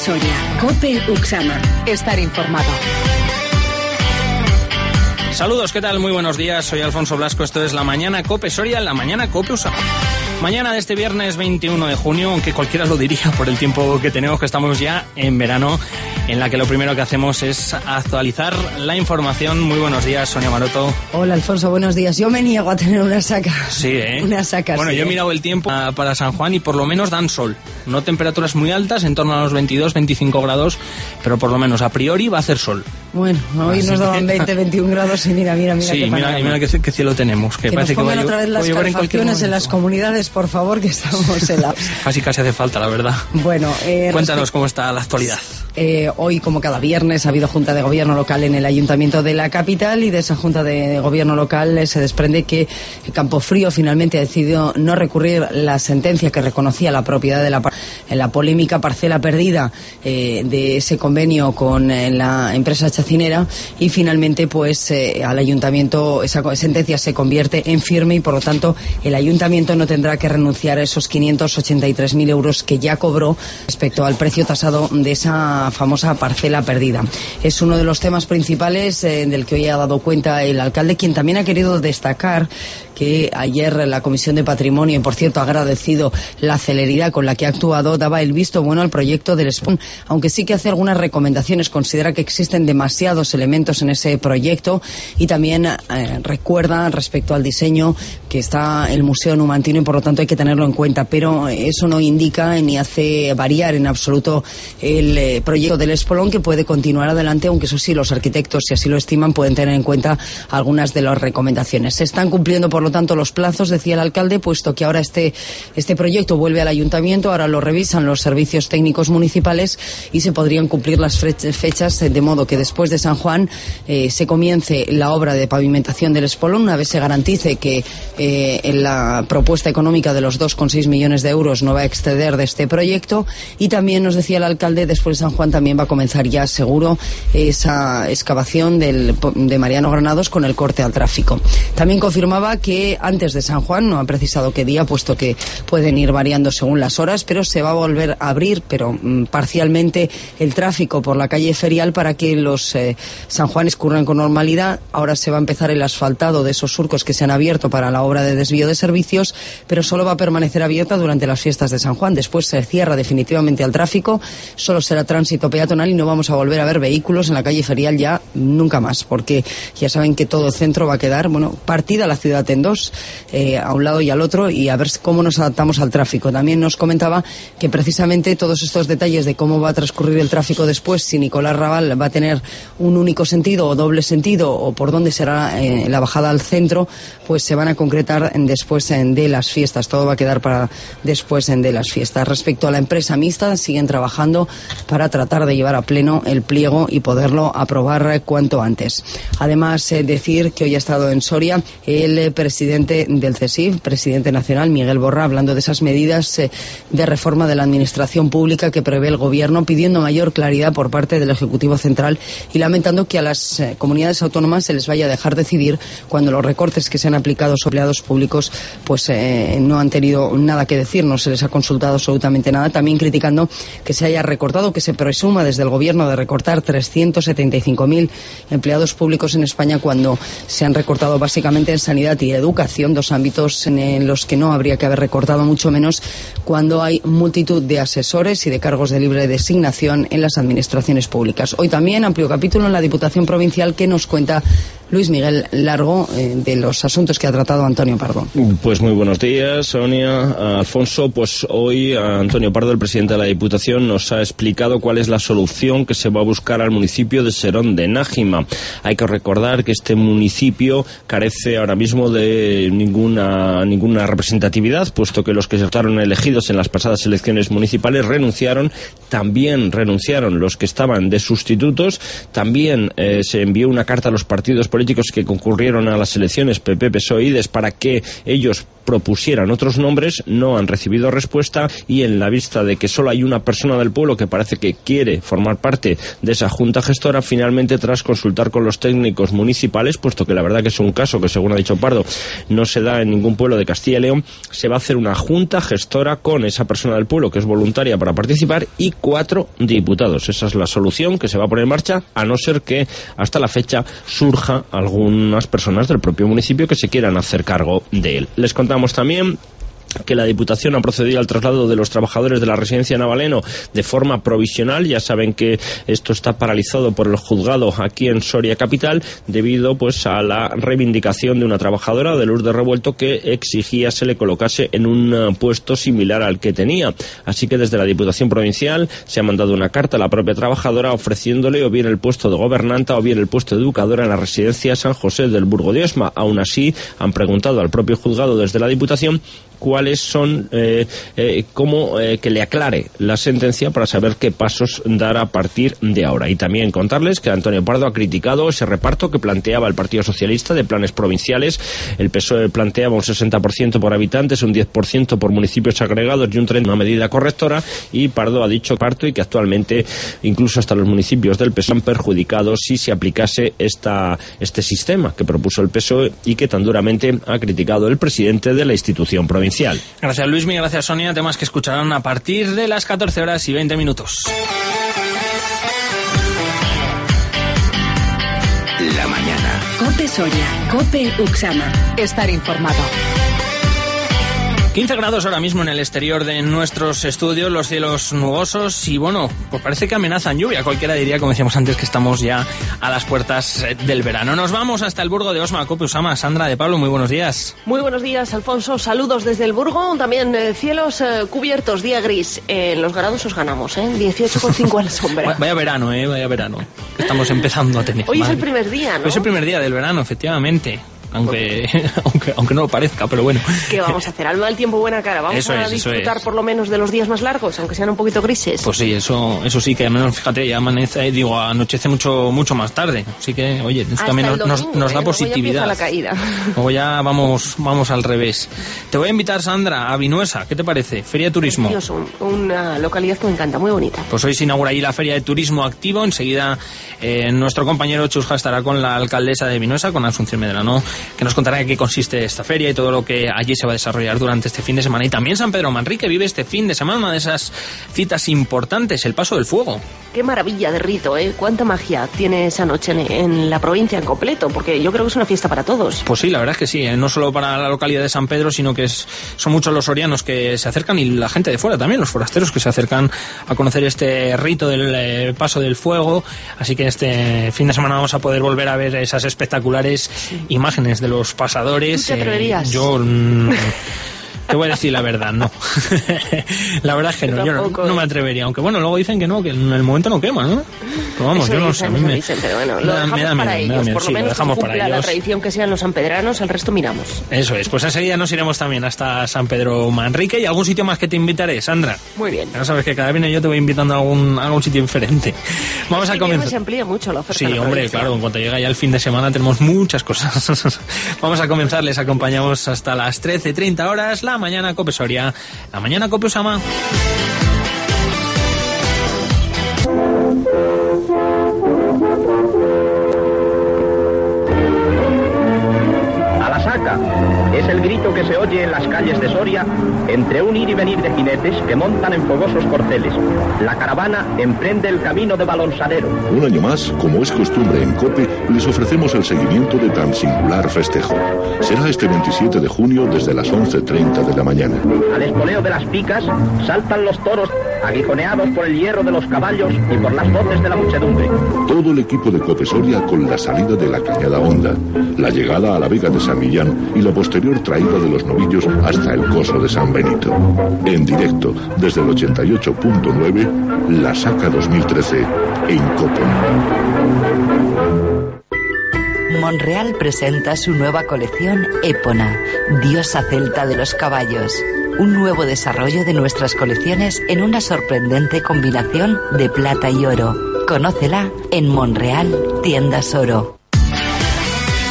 Soria, COPE Uxama. Estar informado. Saludos, ¿qué tal? Muy buenos días, soy Alfonso Blasco, esto es La Mañana COPE Soria, La Mañana COPE Uxama. Mañana de este viernes 21 de junio, aunque cualquiera lo diría por el tiempo que tenemos, que estamos ya en verano, en la que lo primero que hacemos es actualizar la información. Muy buenos días, Sonia Maroto. Hola, Alfonso, buenos días. Yo me niego a tener una saca. Sí, ¿eh? Una saca, bueno, sí, yo he mirado el tiempo para San Juan y por lo menos dan sol. No temperaturas muy altas, en torno a los 22, 25 grados, pero por lo menos a priori va a hacer sol. Bueno, hoy nos daban 20, 21 grados y mira sí, qué panorama. mira qué cielo tenemos. Que parece nos pongan que otra vez las calefacciones en las comunidades, por favor, que estamos helados. Casi hace falta, la verdad. Bueno, cuéntanos cómo está la actualidad. Hoy, como cada viernes, ha habido Junta de Gobierno local en el Ayuntamiento de la capital y de esa Junta de Gobierno local se desprende que Campofrío finalmente ha decidido no recurrir la sentencia que reconocía la propiedad de la polémica parcela perdida de ese convenio con la empresa chacinera y finalmente pues al Ayuntamiento esa sentencia se convierte en firme y por lo tanto el Ayuntamiento no tendrá que renunciar a esos 583.000 euros que ya cobró respecto al precio tasado de esa famosa parcela perdida. Es uno de los temas principales del que hoy ha dado cuenta el alcalde, quien también ha querido destacar que ayer la Comisión de Patrimonio, y por cierto ha agradecido la celeridad con la que ha actuado, daba el visto bueno al proyecto del Espolón, aunque sí que hace algunas recomendaciones, considera que existen demasiados elementos en ese proyecto y también recuerda respecto al diseño que está el Museo Numantino y por lo tanto hay que tenerlo en cuenta, pero eso no indica ni hace variar en absoluto el proyecto del Espolón, que puede continuar adelante, aunque eso sí, los arquitectos, si así lo estiman, pueden tener en cuenta algunas de las recomendaciones. Se están cumpliendo, por lo tanto, los plazos, decía el alcalde, puesto que ahora este proyecto vuelve al ayuntamiento, ahora lo revisan los servicios técnicos municipales y se podrían cumplir las fechas de modo que después de San Juan se comience la obra de pavimentación del Espolón, una vez se garantice que en la propuesta económica de los 2,6 millones de euros no va a exceder de este proyecto y también nos decía el alcalde, después de San Juan también va a comenzar ya seguro esa excavación de Mariano Granados con el corte al tráfico. También confirmaba que antes de San Juan, no ha precisado qué día, puesto que pueden ir variando según las horas, pero se va a volver a abrir, pero parcialmente, el tráfico por la calle Ferial para que los sanjuanes curran con normalidad. Ahora se va a empezar el asfaltado de esos surcos que se han abierto para la obra de desvío de servicios, pero solo va a permanecer abierta durante las fiestas de San Juan. Después se cierra definitivamente al tráfico, solo será tránsito peatonal y no vamos a volver a ver vehículos en la calle Ferial ya nunca más, porque ya saben que todo el centro va a quedar, partida la ciudad en dos, a un lado y al otro, y a ver cómo nos adaptamos al tráfico. También nos comentaba que precisamente todos estos detalles de cómo va a transcurrir el tráfico después, si Nicolás Raval va a tener un único sentido o doble sentido, o por dónde será la bajada al centro, pues se van a concretar después de las fiestas. Todo va a quedar para después de las fiestas. Respecto a la empresa mixta, siguen trabajando para tratar de llevar a pleno el pliego y poderlo aprobar cuanto antes. Además, decir que hoy ha estado en Soria el presidente del CSIF, presidente nacional, Miguel Borra, hablando de esas medidas de reforma de la administración pública que prevé el Gobierno, pidiendo mayor claridad por parte del Ejecutivo Central y lamentando que a las comunidades autónomas se les vaya a dejar decidir cuando los recortes que se han aplicado a los empleados públicos pues no han tenido nada que decir, no se les ha consultado absolutamente nada. También criticando que se haya recortado, que se presuma desde el Gobierno de recortar 375.000 empleados públicos en España cuando se han recortado básicamente en sanidad y educación, dos ámbitos en los que no habría que haber recortado, mucho menos cuando hay multitud de asesores y de cargos de libre designación en las administraciones públicas. Hoy también amplio capítulo en la Diputación Provincial que nos cuenta Luis Miguel Largo de los asuntos que ha tratado Antonio Pardo. Pues muy buenos días, Sonia, Alfonso. Pues hoy Antonio Pardo, el presidente de la Diputación, nos ha explicado cuál es la solución que se va a buscar al municipio de Serón de Nájima. Hay que recordar que este municipio carece ahora mismo de ninguna representatividad, puesto que los que estaban elegidos en las pasadas elecciones municipales renunciaron. También renunciaron los que estaban de sustitutos. También se envió una carta a los partidos políticos políticos que concurrieron a las elecciones, PP, PSOE y IDES, para que ellos propusieran otros nombres, no han recibido respuesta, y en la vista de que solo hay una persona del pueblo que parece que quiere formar parte de esa junta gestora, finalmente, tras consultar con los técnicos municipales, puesto que la verdad que es un caso que, según ha dicho Pardo, no se da en ningún pueblo de Castilla y León, se va a hacer una junta gestora con esa persona del pueblo que es voluntaria para participar y 4 diputados. Esa es la solución que se va a poner en marcha, a no ser que hasta la fecha surja algunas personas del propio municipio que se quieran hacer cargo de él. Les contamos también que la Diputación ha procedido al traslado de los trabajadores de la residencia Navaleno de forma provisional. Ya saben que esto está paralizado por el juzgado aquí en Soria capital, debido pues a la reivindicación de una trabajadora de Lourdes Revuelto que exigía se le colocase en un puesto similar al que tenía. Así que desde la Diputación Provincial se ha mandado una carta a la propia trabajadora ofreciéndole o bien el puesto de gobernanta o bien el puesto de educadora en la residencia San José del Burgo de Osma. Aún así, han preguntado al propio juzgado desde la Diputación cuáles son, que le aclare la sentencia para saber qué pasos dar a partir de ahora. Y también contarles que Antonio Pardo ha criticado ese reparto que planteaba el Partido Socialista de planes provinciales. El PSOE planteaba un 60% por habitantes, un 10% por municipios agregados y un 30% una medida correctora, y Pardo ha dicho y que actualmente incluso hasta los municipios del PSOE han perjudicado si se aplicase este sistema que propuso el PSOE y que tan duramente ha criticado el presidente de la institución provincial. Gracias, Luismi, gracias, Sonia. Temas que escucharán a partir de las 14:20. La mañana. COPE Soria, COPE Uxama. Estar informado. 15 grados ahora mismo en el exterior de nuestros estudios, los cielos nubosos y bueno, pues parece que amenazan lluvia. Cualquiera diría, como decíamos antes, que estamos ya a las puertas del verano. Nos vamos hasta el Burgo de Osma, COPE Uxama. Sandra de Pablo, muy buenos días. Muy buenos días, Alfonso. Saludos desde el Burgo. También cielos cubiertos, día gris. Los grados os ganamos, 18,5 a la sombra. Vaya verano, vaya verano. Estamos empezando a tener. Hoy es el primer día, ¿no? Hoy es el primer día del verano, efectivamente. Aunque no lo parezca, pero bueno. ¿Qué vamos a hacer? Al mal tiempo, buena cara. Vamos a disfrutar por lo menos de los días más largos, aunque sean un poquito grises. Pues sí, eso sí, que al menos, fíjate, ya anochece mucho más tarde. Así que, oye, eso también nos da positividad. La caída. Luego ya vamos al revés. Te voy a invitar, Sandra, a Vinuesa. ¿Qué te parece? Feria de Turismo. Precioso, una localidad que me encanta, muy bonita. Pues hoy se inaugura ahí la Feria de Turismo Activo. Enseguida nuestro compañero Chusja estará con la alcaldesa de Vinuesa, con Asunción Medrano, que nos contará en qué consiste esta feria y todo lo que allí se va a desarrollar durante este fin de semana. Y también San Pedro Manrique vive este fin de semana una de esas citas importantes, el Paso del Fuego. Qué maravilla de rito, cuánta magia tiene esa noche en la provincia en completo, porque yo creo que es una fiesta para todos. Pues sí, la verdad es que sí, no solo para la localidad de San Pedro, sino que son muchos los sorianos que se acercan y la gente de fuera también, los forasteros que se acercan a conocer este rito del Paso del Fuego. Así que este fin de semana vamos a poder volver a ver esas espectaculares imágenes de los pasadores. ¿Tú te atreverías? Yo te voy a decir la verdad, no. La verdad es que no, yo no me atrevería. Aunque bueno, luego dicen que no, que en el momento no quema, ¿no? Pero vamos, eso yo no dicen, sé. A mí dicen, pero bueno, lo dejamos para ellos. Por lo menos que cumpla la tradición que sean los sanpedranos, el resto miramos. Eso es, pues enseguida nos iremos también hasta San Pedro Manrique y algún sitio más que te invitaré, Sandra. Muy bien. Ya sabes que cada vez yo te voy invitando a algún sitio diferente. Vamos a comenzar. Se amplía mucho la oferta. Sí, hombre, claro, en cuanto llega ya el fin de semana tenemos muchas cosas. Vamos a comenzar, les acompañamos hasta las 13:30 horas, la mañana COPE Soria. La mañana COPE Uxama. A la saca es el grito que se oye en las calles de Soria entre un ir y venir de jinetes que montan en fogosos corceles. La caravana emprende el camino de Balonsadero. Un año más, como es costumbre en COPE, les ofrecemos el seguimiento de tan singular festejo. Será este 27 de junio desde las 11:30 de la mañana. Al espoleo de las picas saltan los toros aguijoneados por el hierro de los caballos y por las voces de la muchedumbre. Todo el equipo de COPE Soria con la salida de la Cañada Honda, la llegada a la Vega de San Millán y la posterior traída de los novillos hasta el Coso de San Benito. En directo, desde el 88.9, La Saca 2013, en COPE. Monreal presenta su nueva colección Épona, diosa celta de los caballos. Un nuevo desarrollo de nuestras colecciones en una sorprendente combinación de plata y oro. Conócela en Monreal Tiendas Oro.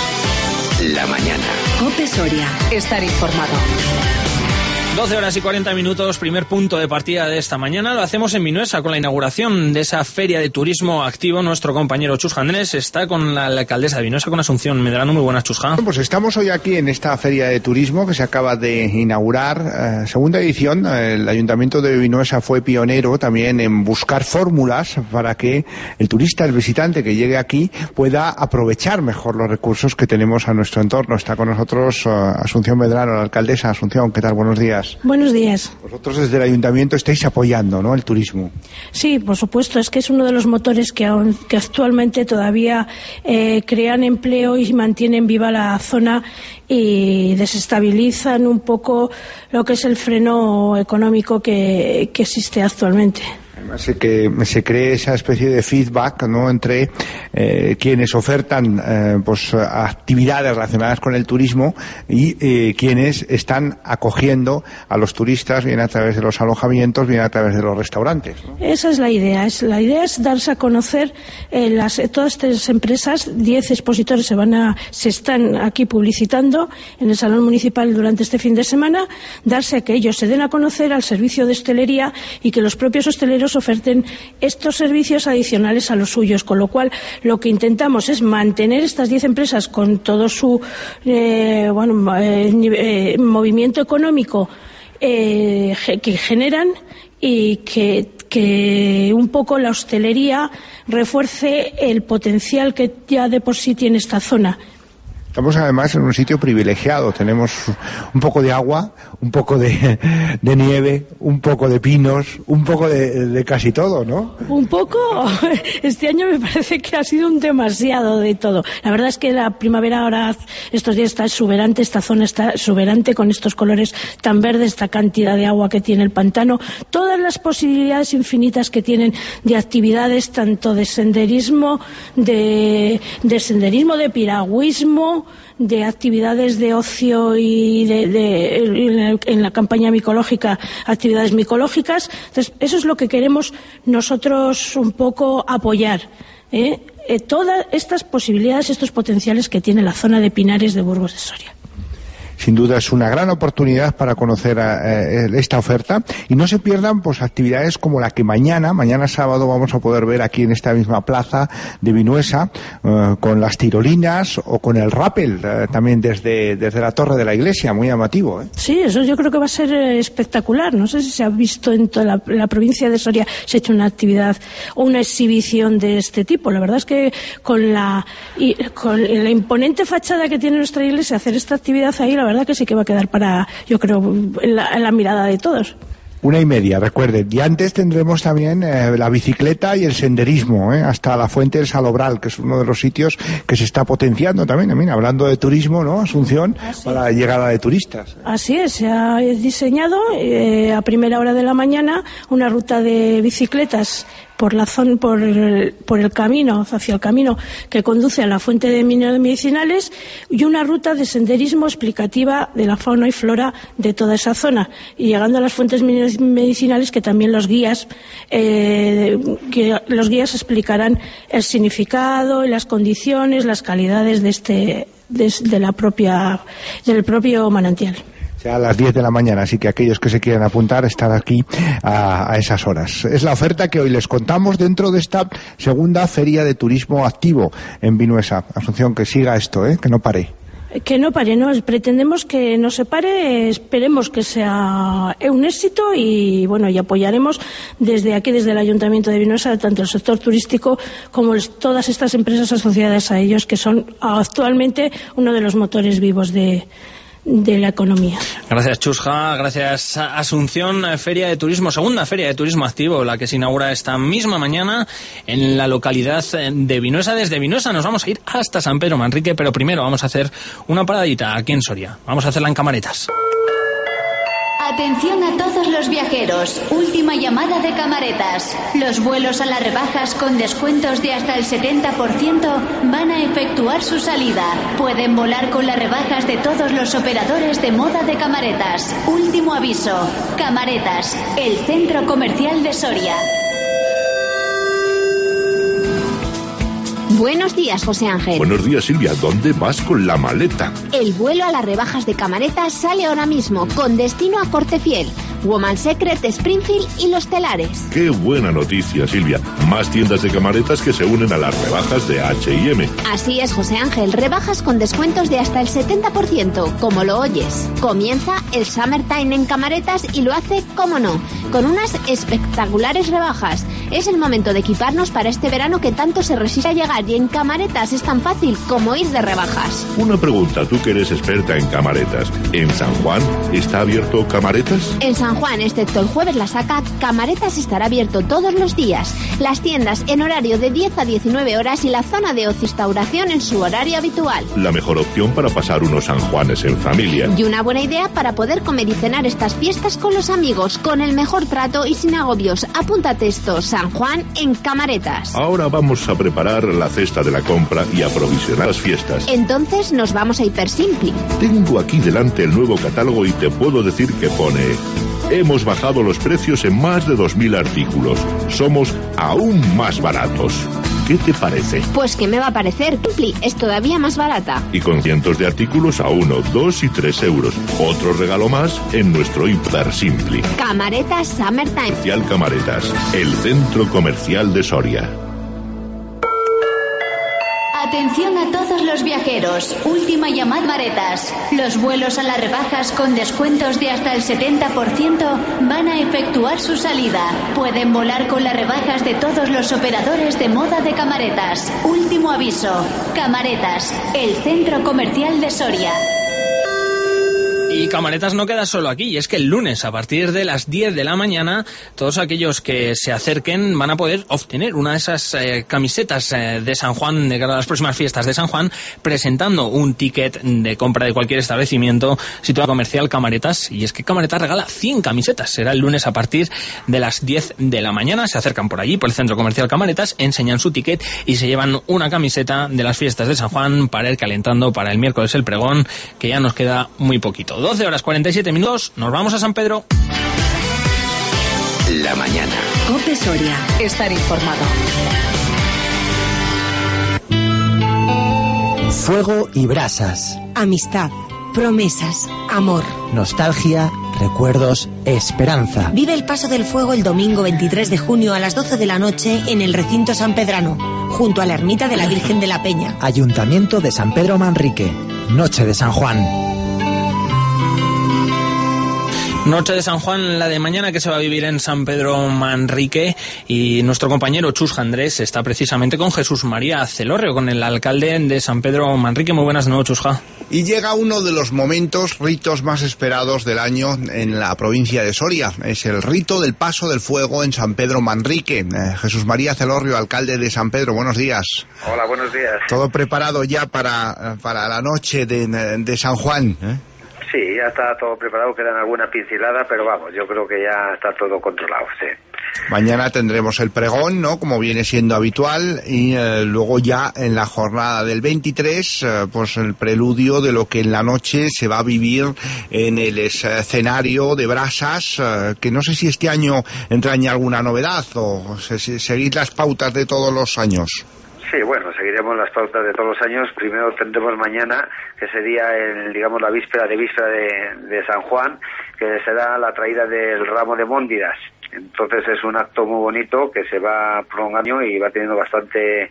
mañana. COPE Soria. Estar informado. 12 horas y 40 minutos, primer punto de partida de esta mañana. Lo hacemos en Vinuesa con la inauguración de esa feria de turismo activo. Nuestro compañero Chusja Andrés está con la alcaldesa de Vinuesa, con Asunción Medrano. Muy buenas, Chusja. Pues estamos hoy aquí en esta feria de turismo que se acaba de inaugurar, segunda edición. El Ayuntamiento de Vinuesa fue pionero también en buscar fórmulas para que el turista, el visitante que llegue aquí pueda aprovechar mejor los recursos que tenemos a nuestro entorno. Está con nosotros Asunción Medrano, la alcaldesa. Asunción, ¿qué tal? Buenos días. Buenos días. Vosotros desde el Ayuntamiento estáis apoyando, ¿no?, el turismo. Sí, por supuesto, es que es uno de los motores que actualmente todavía crean empleo y mantienen viva la zona y desestabilizan un poco lo que es el freno económico que existe actualmente. Además, se cree esa especie de feedback, ¿no?, entre quienes ofertan actividades relacionadas con el turismo y quienes están acogiendo a los turistas, bien a través de los alojamientos, bien a través de los restaurantes, ¿no? Esa es la idea. La idea es darse a conocer todas estas empresas. 10 expositores se están aquí publicitando en el Salón Municipal durante este fin de semana, darse a que ellos se den a conocer al servicio de hostelería y que los propios hosteleros oferten estos servicios adicionales a los suyos, con lo cual lo que intentamos es mantener estas 10 empresas con todo su movimiento económico que generan y que un poco la hostelería refuerce el potencial que ya de por sí tiene esta zona. Estamos además en un sitio privilegiado. Tenemos un poco de agua, un poco de nieve, un poco de pinos, un poco de casi todo, ¿no? Un poco. Este año me parece que ha sido un demasiado de todo. La verdad es que la primavera ahora, estos días, está exuberante. Esta zona está exuberante con estos colores tan verdes, esta cantidad de agua que tiene el pantano. Todas las posibilidades infinitas que tienen de actividades, tanto de senderismo, de piragüismo, de actividades de ocio y en la campaña micológica, actividades micológicas. Entonces, eso es lo que queremos nosotros un poco apoyar, todas estas posibilidades, estos potenciales que tiene la zona de Pinares de Burgos de Soria. Sin duda es una gran oportunidad para conocer esta oferta y no se pierdan actividades como la que mañana sábado vamos a poder ver aquí en esta misma plaza de Vinuesa, con las tirolinas o con el rappel también desde la torre de la iglesia, muy llamativo, ¿eh? Sí, eso yo creo que va a ser espectacular. No sé si se ha visto en toda la provincia de Soria, se ha hecho una actividad o una exhibición de este tipo. La verdad es que con la imponente fachada que tiene nuestra iglesia, hacer esta actividad ahí, la verdad que sí que va a quedar yo creo, en la mirada de todos. 1:30, recuerden. Y antes tendremos también la bicicleta y el senderismo, hasta la Fuente del Salobral, que es uno de los sitios que se está potenciando también, hablando de turismo, ¿no, Asunción? Para la llegada de turistas. Así es, se ha diseñado a primera hora de la mañana una ruta de bicicletas por la zona, por el camino, hacia el camino que conduce a la fuente de minerales medicinales, y una ruta de senderismo explicativa de la fauna y flora de toda esa zona, y llegando a las fuentes medicinales, que también los guías explicarán el significado y las condiciones, las calidades del propio manantial. A las 10 de la mañana, así que aquellos que se quieran apuntar están aquí a esas horas. Es la oferta que hoy les contamos dentro de esta segunda feria de turismo activo en Vinuesa. Asunción, que siga esto, que no pare. Que no pare, no, pretendemos que no se pare, esperemos que sea un éxito y apoyaremos desde aquí, desde el Ayuntamiento de Vinuesa, tanto el sector turístico como todas estas empresas asociadas a ellos, que son actualmente uno de los motores vivos de la economía. Gracias, Chusja, gracias, Asunción. Feria de turismo, segunda feria de turismo activo, la que se inaugura esta misma mañana en la localidad de Vinuesa. Desde Vinuesa nos vamos a ir hasta San Pedro Manrique, pero primero vamos a hacer una paradita aquí en Soria. Vamos a hacerla en Camaretas. Atención a todos los viajeros, última llamada de Camaretas. Los vuelos a las rebajas con descuentos de hasta el 70% van a efectuar su salida. Pueden volar con las rebajas de todos los operadores de moda de Camaretas. Último aviso, Camaretas, el centro comercial de Soria. Buenos días, José Ángel. Buenos días, Silvia. ¿Dónde vas con la maleta? El vuelo a las rebajas de Camaretas sale ahora mismo, con destino a Cortefiel, Woman Secret, Springfield y Los Telares. ¡Qué buena noticia, Silvia! Más tiendas de Camaretas que se unen a las rebajas de H&M. Así es, José Ángel. Rebajas con descuentos de hasta el 70%, como lo oyes. Comienza el Summertime en Camaretas y lo hace, cómo no, con unas espectaculares rebajas. Es el momento de equiparnos para este verano que tanto se resiste a llegar, y en Camaretas es tan fácil como ir de rebajas. Una pregunta, tú que eres experta en Camaretas. ¿En San Juan está abierto Camaretas? En San Juan, excepto el jueves la saca, Camaretas estará abierto todos los días. Las tiendas en horario de 10 a 19 horas y la zona de ocio-restauración en su horario habitual. La mejor opción para pasar unos San Juanes en familia. Y una buena idea para poder comer y cenar estas fiestas con los amigos, con el mejor trato y sin agobios. Apúntate esto, San Juan en Camaretas. Ahora vamos a preparar la cesta de la compra y aprovisionar las fiestas. Entonces nos vamos a Hipersimple. Tengo aquí delante el nuevo catálogo y te puedo decir que pone: hemos bajado los precios en más de 2.000 artículos. Somos aún más baratos. ¿Qué te parece? Pues que me va a parecer. Simpli es todavía más barata. Y con cientos de artículos a 1, 2 y 3 euros. Otro regalo más en nuestro Hipersimple. Camaretas Summertime. Comercial Camaretas, el centro comercial de Soria. Atención a todos los viajeros. Última llamada, Camaretas. Los vuelos a las rebajas con descuentos de hasta el 70% van a efectuar su salida. Pueden volar con las rebajas de todos los operadores de moda de Camaretas. Último aviso. Camaretas, el centro comercial de Soria. Y Camaretas no queda solo aquí, y es que el lunes, a partir de las 10 de la mañana, todos aquellos que se acerquen van a poder obtener una de esas camisetas de San Juan, de cara a las próximas fiestas de San Juan, presentando un ticket de compra de cualquier establecimiento situado comercial Camaretas. Y es que Camaretas regala 100 camisetas. Será el lunes a partir de las 10 de la mañana. Se acercan por allí, por el centro comercial Camaretas, enseñan su ticket y se llevan una camiseta de las fiestas de San Juan para ir calentando para el miércoles el pregón, que ya nos queda muy poquito. 12 horas 47 minutos, nos vamos a San Pedro. La mañana. COPE Soria. Estar informado. Fuego y brasas. Amistad, promesas, amor. Nostalgia, recuerdos, esperanza. Vive el Paso del Fuego el domingo 23 de junio a las 12 de la noche en el recinto sanpedrano, junto a la ermita de la Virgen de la Peña. Ayuntamiento de San Pedro Manrique. Noche de San Juan. Noche de San Juan, la de mañana, que se va a vivir en San Pedro Manrique, y nuestro compañero Chus Andrés está precisamente con Jesús María Celorrio, con el alcalde de San Pedro Manrique. Muy buenas noches, Chusja. Y llega uno de los ritos más esperados del año en la provincia de Soria. Es el rito del Paso del Fuego en San Pedro Manrique. Jesús María Celorrio, alcalde de San Pedro, buenos días. Hola, buenos días. ¿Todo preparado ya para la noche de San Juan? Sí, ya está todo preparado, quedan alguna pincelada, pero vamos, yo creo que ya está todo controlado, sí. Mañana tendremos el pregón, ¿no?, como viene siendo habitual, y luego ya en la jornada del 23, pues el preludio de lo que en la noche se va a vivir en el escenario de brasas, que no sé si este año entraña alguna novedad o seguir las pautas de todos los años. Sí, bueno, seguiremos las pautas de todos los años. Primero tendremos mañana, que sería la víspera de San Juan, que será la traída del ramo de Móndidas. Entonces es un acto muy bonito que se va prolongando y va teniendo bastante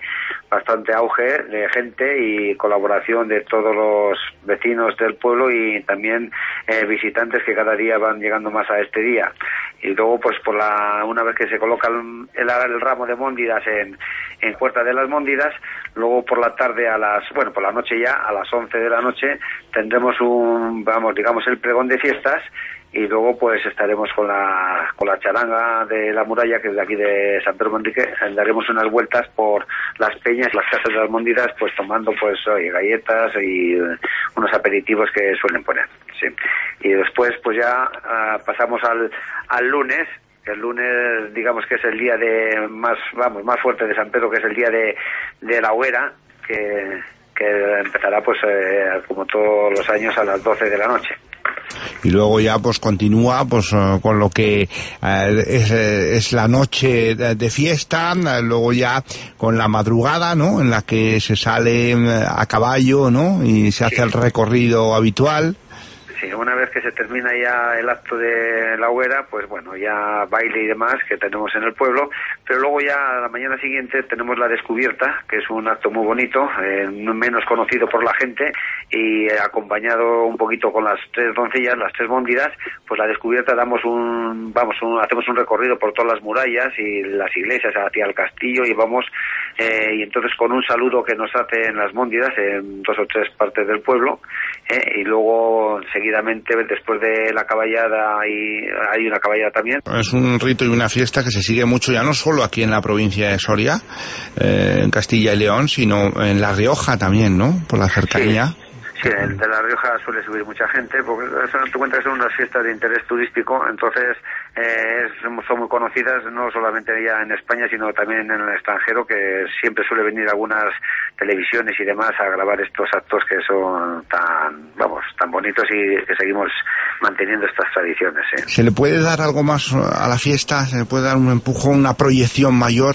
auge de gente y colaboración de todos los vecinos del pueblo y también visitantes que cada día van llegando más a este día. Y luego, pues una vez que se coloca el ramo de Móndidas en Puerta de las Móndidas, luego por la tarde por la noche ya, a las 11 de la noche, tendremos el pregón de fiestas. Y luego pues estaremos con la charanga de la muralla, que es de aquí de San Pedro Manrique. Daremos unas vueltas por las peñas, las casas de las Móndidas, pues tomando galletas y unos aperitivos que suelen poner, sí. Y después pues ya pasamos al lunes. El lunes, digamos que es el día más fuerte de San Pedro, que es el día de la hoguera, que empezará pues como todos los años a las 12 de la noche. y luego ya pues continúa pues con lo que es la noche de fiesta, luego ya con la madrugada, ¿no?, en la que se sale a caballo, ¿no?, y se hace el recorrido habitual. Sí, una vez que se termina ya el acto de la hoguera, pues bueno, ya baile y demás que tenemos en el pueblo, pero luego ya a la mañana siguiente tenemos la descubierta, que es un acto muy bonito, menos conocido por la gente, y acompañado un poquito con las 3 doncellas, las 3 móndidas, pues la descubierta hacemos un recorrido por todas las murallas y las iglesias hacia el castillo, y vamos, y entonces con un saludo que nos hacen las móndidas en 2 o 3 partes del pueblo, y luego seguidamente después de la caballada hay una caballada también. Es un rito y una fiesta que se sigue mucho ya no solo aquí en la provincia de Soria, en Castilla y León, sino en La Rioja también, ¿no?, por la cercanía. Sí, de La Rioja suele subir mucha gente, porque te cuenta que son unas fiestas de interés turístico, entonces son muy conocidas no solamente ya en España, sino también en el extranjero, que siempre suele venir algunas televisiones y demás a grabar estos actos que son tan bonitos y que seguimos manteniendo estas tradiciones. ¿Se le puede dar algo más a la fiesta? ¿Se le puede dar un empujón, una proyección mayor?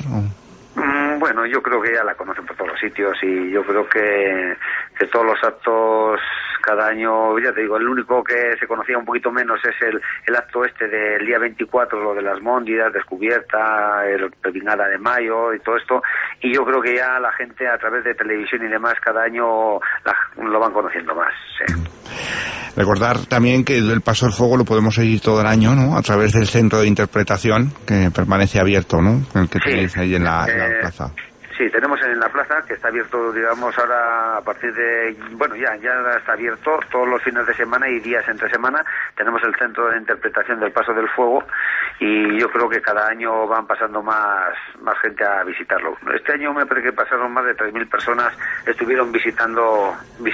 Bueno, yo creo que ya la conocen por todos los sitios, y yo creo que todos los actos cada año, ya te digo, el único que se conocía un poquito menos es el acto del día 24, lo de las móndidas, descubierta, el Pepinada de Mayo y todo esto, y yo creo que ya la gente a través de televisión y demás cada año lo van conociendo más, sí. Recordar también que el Paso del Fuego lo podemos seguir todo el año, ¿no?, a través del centro de interpretación que permanece abierto, ¿no?, el que tenéis ahí en la plaza. Sí, tenemos en la plaza, que está abierto, digamos, ahora a partir de... Bueno, ya está abierto todos los fines de semana y días entre semana. Tenemos el centro de interpretación del Paso del Fuego, y yo creo que cada año van pasando más gente a visitarlo. Este año me parece que pasaron más de 3.000 personas, estuvieron visitando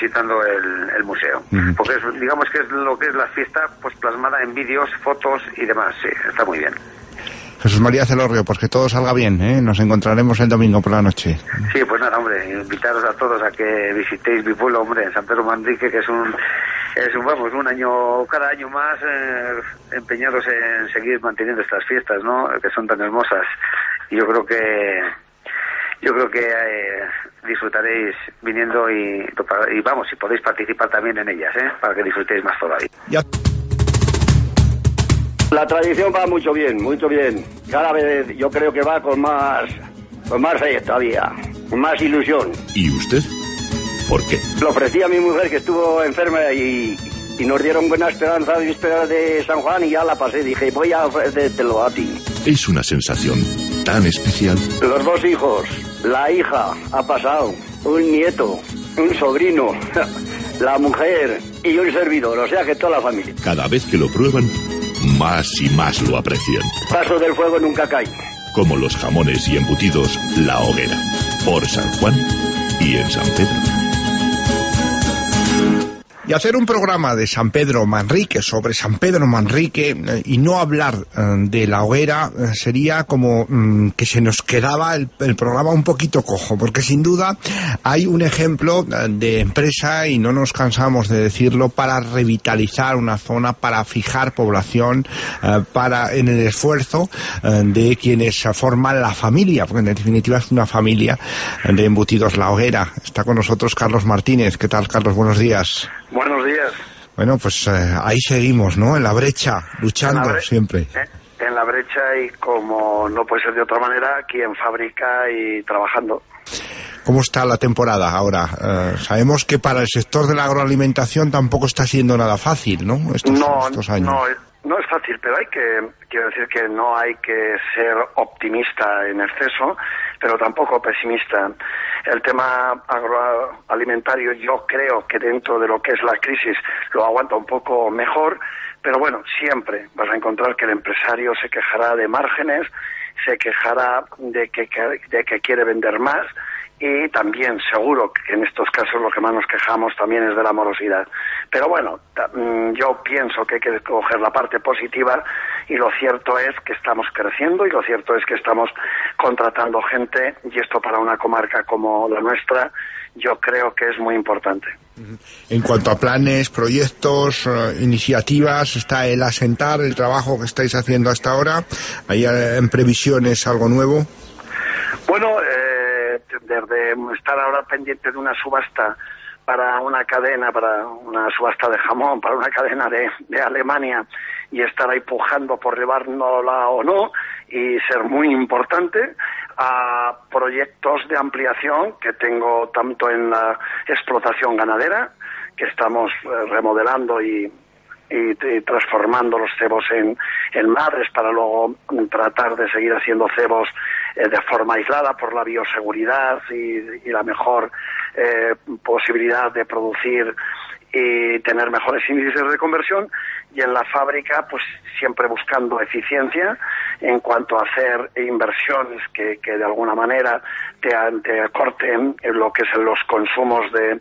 el museo. Porque digamos que es lo que es la fiesta, pues plasmada en vídeos, fotos y demás. Sí, está muy bien. Jesús María Celorrio, pues que todo salga bien, ¿eh? Nos encontraremos el domingo por la noche. Sí, pues nada, hombre, invitaros a todos a que visitéis mi pueblo, hombre, en San Pedro Manrique, que es un año, cada año más empeñados en seguir manteniendo estas fiestas, ¿no?, que son tan hermosas. Y yo creo que disfrutaréis viniendo y vamos, si podéis participar también en ellas, para que disfrutéis más todavía. La tradición va mucho bien. Cada vez yo creo que va con más fe todavía, con más ilusión. ¿Y usted? ¿Por qué? Lo ofrecí a mi mujer, que estuvo enferma, y nos dieron buena esperanza de víspera de San Juan, y ya la pasé. Dije, voy a ofrecértelo a ti. Es una sensación tan especial. Los 2 hijos, la hija ha pasado, un nieto, un sobrino, la mujer y un servidor, o sea que toda la familia. Cada vez que lo prueban, más y más lo aprecian. Paso del Fuego nunca cae. Como los jamones y embutidos La Hoguera, por San Juan y en San Pedro. Y hacer un programa de San Pedro Manrique, sobre San Pedro Manrique, y no hablar de la hoguera, sería como que se nos quedaba el programa un poquito cojo, porque sin duda hay un ejemplo de empresa, y no nos cansamos de decirlo, para revitalizar una zona, para fijar población, en el esfuerzo de quienes forman la familia, porque en definitiva es una familia de embutidos La Hoguera. Está con nosotros Carlos Martínez. ¿Qué tal, Carlos? Buenos días. Buenos días. Bueno, pues ahí seguimos, ¿no?, en la brecha, luchando siempre. En la brecha, y como no puede ser de otra manera, aquí en fábrica y trabajando. ¿Cómo está la temporada ahora? Sabemos que para el sector de la agroalimentación tampoco está siendo nada fácil, ¿no?, estos años. No es fácil, pero quiero decir que no hay que ser optimista en exceso, pero tampoco pesimista. El tema agroalimentario, yo creo que dentro de lo que es la crisis lo aguanta un poco mejor, pero bueno, siempre vas a encontrar que el empresario se quejará de márgenes, se quejará de que quiere vender más, y también seguro que en estos casos lo que más nos quejamos también es de la morosidad. Pero bueno, yo pienso que hay que coger la parte positiva, y lo cierto es que estamos creciendo, y lo cierto es que estamos contratando gente, y esto para una comarca como la nuestra yo creo que es muy importante. En cuanto a planes, proyectos, iniciativas, está el asentar, el trabajo que estáis haciendo hasta ahora. ¿Hay en previsiones algo nuevo? Bueno, desde estar ahora pendiente de una subasta para una cadena, para una subasta de jamón, para una cadena de Alemania, y estar ahí pujando por llevárnosla o no, y ser muy importante, a proyectos de ampliación que tengo tanto en la explotación ganadera, que estamos remodelando y transformando los cebos en madres para luego tratar de seguir haciendo cebos de forma aislada por la bioseguridad y la mejor posibilidad de producir y tener mejores índices de conversión, y en la fábrica pues siempre buscando eficiencia en cuanto a hacer inversiones que de alguna manera te acorten lo que es los consumos de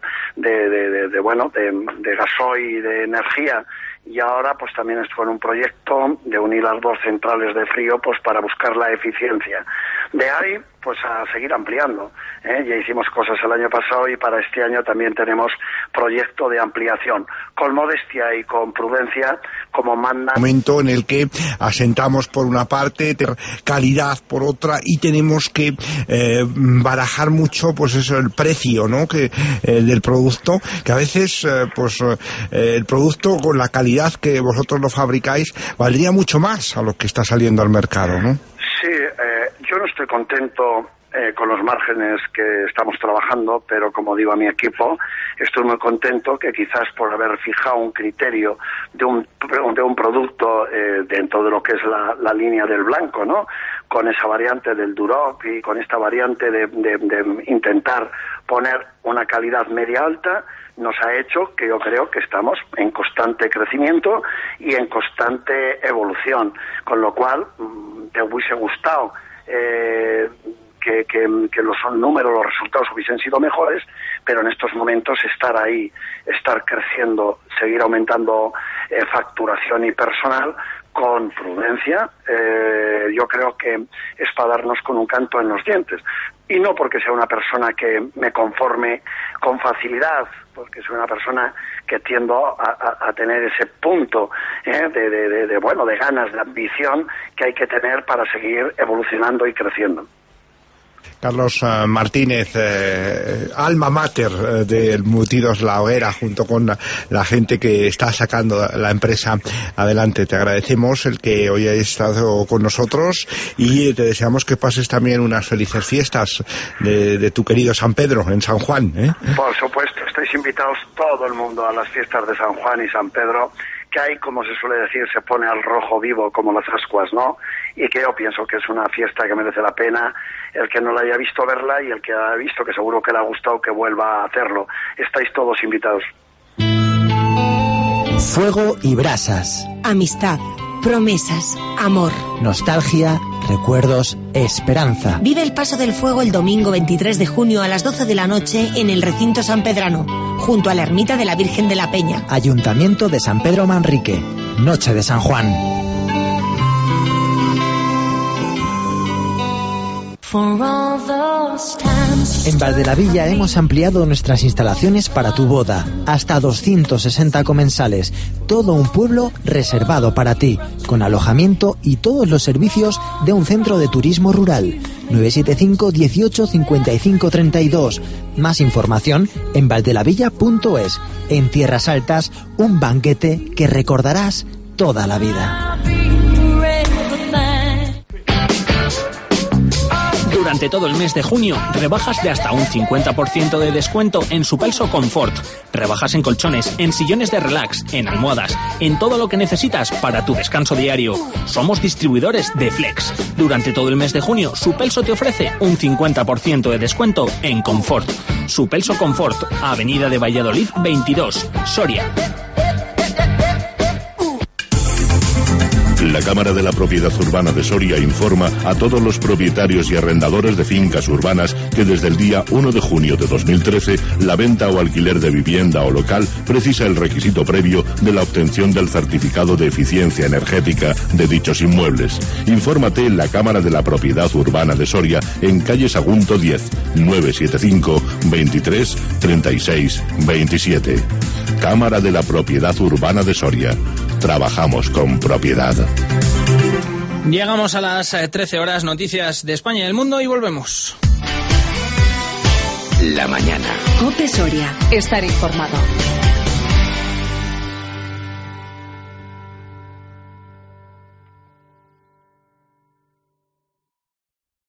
gasoil y de energía. Y ahora pues también estoy con un proyecto de unir las dos centrales de frío pues para buscar la eficiencia. De ahí pues a seguir ampliando. Ya hicimos cosas el año pasado y para este año también tenemos proyecto de ampliación, con modestia y con prudencia, como manda. Momento en el que asentamos por una parte, calidad por otra, y tenemos que barajar mucho pues eso, el precio, ¿no? Del producto, que a veces el producto con la calidad que vosotros lo fabricáis valdría mucho más a lo que está saliendo al mercado, ¿no? Sí, yo no estoy contento con los márgenes que estamos trabajando, pero como digo a mi equipo, estoy muy contento que quizás por haber fijado un criterio de un producto dentro de lo que es la línea del blanco, ¿no? Con esa variante del Duroc y con esta variante de intentar poner una calidad media alta, nos ha hecho que yo creo que estamos en constante crecimiento y en constante evolución, con lo cual te hubiese gustado que los números, los resultados hubiesen sido mejores, pero en estos momentos estar ahí, estar creciendo, seguir aumentando facturación y personal con prudencia, yo creo que es para darnos con un canto en los dientes. Y no porque sea una persona que me conforme con facilidad, porque soy una persona que tiendo a tener ese punto de ganas, de ambición que hay que tener para seguir evolucionando y creciendo. Carlos Martínez, alma mater de Embutidos La Hoguera, junto con la gente que está sacando la empresa adelante. Te agradecemos el que hoy hayas estado con nosotros y te deseamos que pases también unas felices fiestas de tu querido San Pedro en San Juan, ¿eh? Por supuesto, estáis invitados todo el mundo a las fiestas de San Juan y San Pedro, que hay, como se suele decir, se pone al rojo vivo como las ascuas, ¿no? Y que yo pienso que es una fiesta que merece la pena el que no la haya visto verla, y el que ha visto, que seguro que le ha gustado, que vuelva a hacerlo. Estáis todos invitados. Fuego y brasas. Amistad, promesas, amor. Nostalgia, recuerdos, esperanza. Vive el Paso del Fuego el domingo 23 de junio a las 12 de la noche en el recinto sanpedrano, junto a la ermita de la Virgen de la Peña. Ayuntamiento de San Pedro Manrique. Noche de San Juan. En Valdelavilla hemos ampliado nuestras instalaciones para tu boda. Hasta 260 comensales. Todo un pueblo reservado para ti, con alojamiento y todos los servicios de un centro de turismo rural. 975 18 55 32. Más información en valdelavilla.es. En Tierras Altas, un banquete que recordarás toda la vida. Durante todo el mes de junio, rebajas de hasta un 50% de descuento en Supelso Confort. Rebajas en colchones, en sillones de relax, en almohadas, en todo lo que necesitas para tu descanso diario. Somos distribuidores de Flex. Durante todo el mes de junio, Supelso te ofrece un 50% de descuento en Confort. Supelso Confort, Avenida de Valladolid 22, Soria. La Cámara de la Propiedad Urbana de Soria informa a todos los propietarios y arrendadores de fincas urbanas que desde el día 1 de junio de 2013 la venta o alquiler de vivienda o local precisa el requisito previo de la obtención del certificado de eficiencia energética de dichos inmuebles. Infórmate en la Cámara de la Propiedad Urbana de Soria en calle Sagunto 10, 975 23 36 27. Cámara de la Propiedad Urbana de Soria. Trabajamos con propiedad. Llegamos a las 13 horas, noticias de España y del mundo y volvemos. La mañana. COPE Soria. Estar informado.